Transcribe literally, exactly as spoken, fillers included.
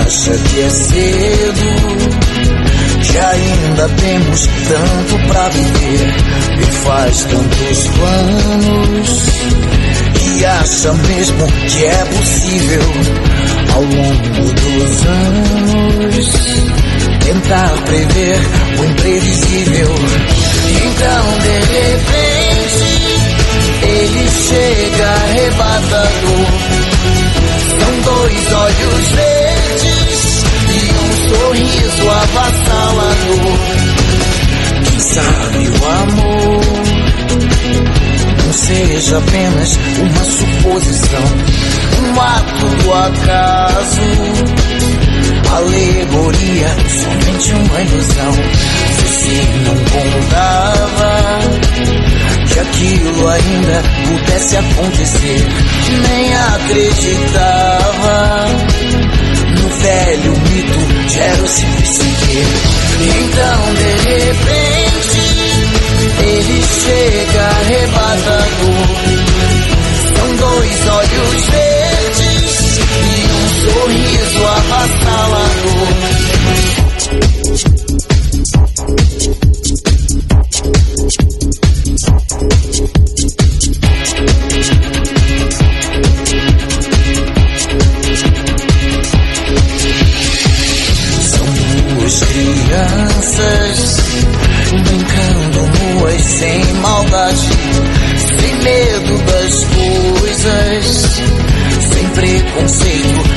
acha que é cedo, que ainda temos tanto pra viver, e faz tantos planos, e acha mesmo que é possível, ao longo dos anos, tentar prever o imprevisível. Então de repente ele chega arrebatador. São dois olhos verdes e um sorriso avassalador. Quem sabe o amor não seja apenas uma suposição, um ato do acaso, alegoria, somente uma ilusão. Se não contava que aquilo ainda pudesse acontecer, nem acreditava no velho mito de Eros e Psique. Então de repente ele chega arrebatador. São dois olhos verdes e um sorriso avassalador. Crianças brincando nuas, sem maldade, sem medo das coisas, sem preconceito